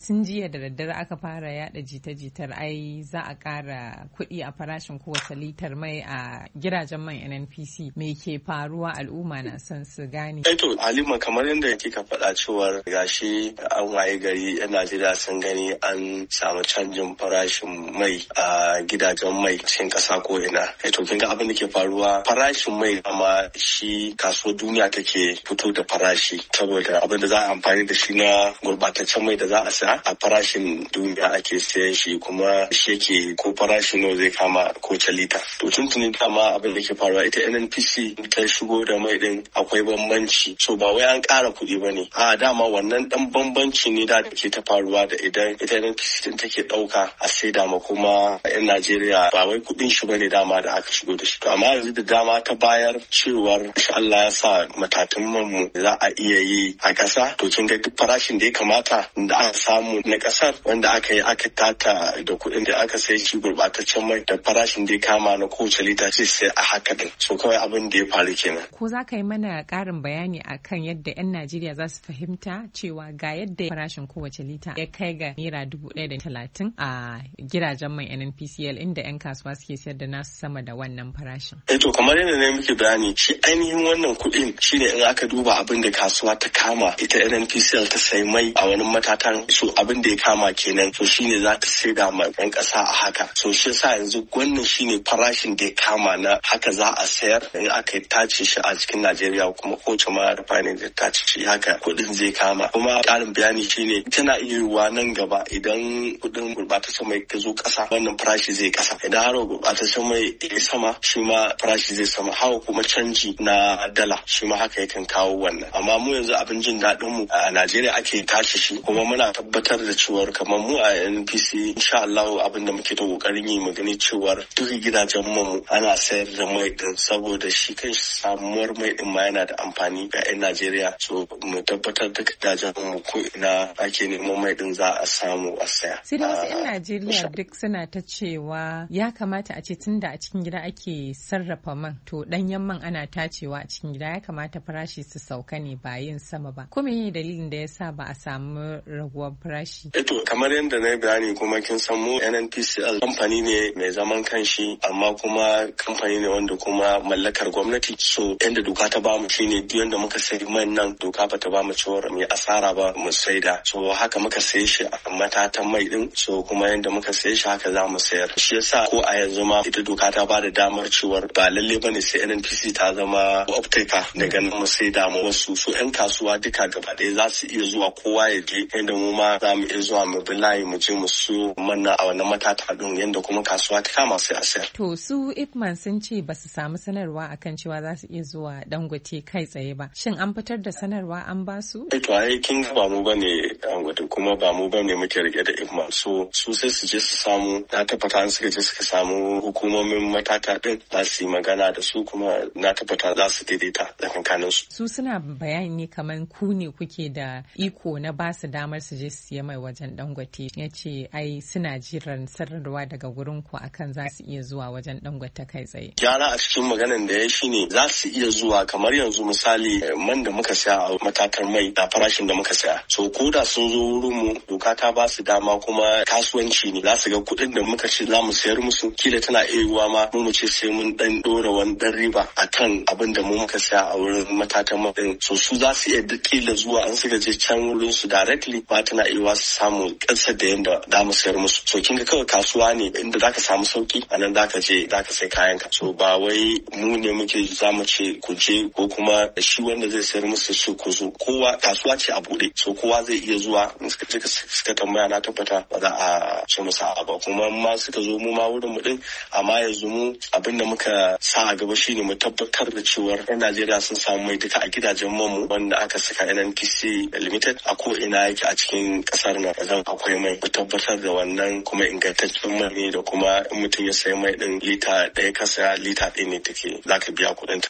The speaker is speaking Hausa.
Tun jiya da daddare aka fara yada jita-jitar ai za a ƙara kuɗi a farashin kowace litar mai a gidajen man NNPC. Me ke faruwa, al'umma na son su gane? To Halima, kamar yadda kika faɗa cewar gashi an waye gari 'yan Najeriya sun gani an samu canjin farashin mai a gidajen mai cikin ƙasa ko ina. To kin ga abin da ke faruwa, farashin mai amma shi kasuwar duniya take fito da farashi, saboda abin da za a amfani da shi na gurbataccen mai da za a sa a farashin duniya ake sayan shi, kuma shi yake ko farashi nawa zai kama kowace lita. To tuntuni dama abin da ke faruwa, ita NNPC ta shigo da mai din akwai bambanci, so ba wai an ƙara kuɗi ba ne, a dama wannan ɗan bambanci ne da ke ta faruwa da idan ita NNPC din take ɗauka a saida ma kuma 'yan Najeriya, ba wai kuɗin shi bane dama da aka shigo da shi. To amma yanzu da dama ta bayar cewar insha Allah ya sa matatun mu za a iya yi a ƙasa, to kin ga duk farashin da ya kamata da aka samu na ƙasar wanda aka yi aka tata da kuɗin da aka sai shi gurbataccen mai da farashin da ya kama na kowace lita sai a haka din. So kawai abin da ya faru kenan. Ko za ka yi mana ƙarin bayani akan yadda 'yan Najeriya za su fahimta cewa ga yadda farashin kowace lita ya kai ga naira 1,030 a gidajen mai NNPCL, inda 'yan kasuwa suke sayar da nasu sama da wannan farashin? To kamar yadda na muke bayani, shi ainihin wannan kuɗin shine in aka duba abin da kasuwa ta kama ita NNPCL ta sai mai a wani matatan, so abin da ya kama kenan, so shine za ta saida ma 'yan ƙasa a haka. So shi yasa yanzu wannan shine farashin da ya kama na haka za a sayar in aka tace shi a cikin Najeriya, kuma kowace ma rufanin da tace shi haka kuɗin zai kama. Kuma ƙarin bayani shine tana iya yiwuwa nan gaba idan kuɗin gurɓataccen mai ta zo ƙasa, wannan farashi zai ƙasa. Idan har gurɓataccen mai ya sama, shi ma farashi zai sama. Hawa kuma canji na dala, shi ma haka yakan kawo wannan. Amma mu yanzu abin jin daɗin mu a Najeriya ake tashi shi, kuma muna tabbatar da cewar kamar mu a NNPC insha Allah abin da muke ta kokarin yi mu gani cewar duk gidajen mu ana sayar da mai din, saboda shi kanshi samuwar mai din ma yana da amfani ga 'yan Najeriya. So mu tabbatar da gidajen mu ko ina ake neman mai din za a samu a saya. Sai da wasu 'yan Najeriya duk suna ta cewa ya kamata a ce tunda a cikin gida ake sarrafa man, to ɗanyen man ana tacewa a cikin gida, ya kamata farashi su sauka ne ba yin sama ba. Ko menene dalilin da yasa ba a samu raguwar farashi? To kamar yadda na yi bayani, kuma kin san mu NNPCL kamfani ne mai zaman kanshi, amma kuma kamfani ne wanda kuma mallakar gwamnati. So yadda doka ta bamu shine duk yanda muka sayi man nan, doka ba ta bamu cewa mu yi asara ba mu saida. So haka muka saye shi a matatan mai din, so kuma yanda muka saye shi haka za mu sayar. Shi yasa ko a yanzu ma ita doka ta bada damar cewar ba lalle bane sai NNPC ta zama optaker daga nan mu saida mu wasu. So 'yan kasuwa duka gaba ɗaya za su iya zuwa, kowa ya je yanda mu ma za mu iya zuwa mu bi layi mu je mu siyo manna a wannan matata din, yanda kuma kasuwa ta kama sai a sayar. To su Ipman sun ce ba su samu sanarwa akan cewa za su iya zuwa Dangote kai tsaye ba. Shin an fitar da sanarwa an ba su? To ai kin ga ba mu bane Dangote, kuma ba mu bane muke rike da Ipman. So su sai su je su samu, na tabbata an suka je suka samu hukumomin matata din, za su yi magana da su, kuma na tabbata za su daidaita tsakankanin su. Su suna bayani ne kamar ku ne kuke da iko na ba su damar su je su siya mai wajen Dangote. Ya ce ai suna jiran sanarwa daga gurin ku akan za su iya zuwa wajen Dangote kai tsaye. Gyara a cikin maganan da ya shi ne za su iya zuwa, kamar yanzu misali man da muka saya a matatar mai da farashin da muka saya. So ko da sun zo wurin mu, doka ta ba su dama, kuma kasuwanci ne, za su ga kuɗin da muka ce za mu sayar musu, kila tana iya yiwuwa ma mu ce sai mun dan dora wani dan riba akan abin da mu muka saya a wurin matatan mai din. So su za su iya kila zuwa an suka je can wurin su directly, ba tana iya yiwuwa su samu kansa da yanda za mu sayar musu. So kin ga kawai kasuwa ne inda zaka samu sauki, a nan zaka je zaka sai kayan ka. So ba wai mu ne muke za mu ce ku je, ko kuma shi wanda zai sayar musu su ku zo. Kowa kasuwa ce a bude, so kowa zai iya zuwa. In suka je suka tambaya, na tabbata ba za a ce musu a'a ba. Kuma ma suka zo mu ma wurin mu din, amma yanzu mu abinda muka sa a gaba shine mu tabbatar da cewa 'yan Najeriya sun samu mai duka a gidajen mu wanda aka saka NNPC Limited a ko ina yake a cikin kasar nan. Zan akwai mai, mu tabbatar da wannan, kuma ingantaccen mai ne, da kuma in mutum ya sayi mai din lita ɗaya ka saya, lita ɗaya ne take zaka biya kuɗin ta.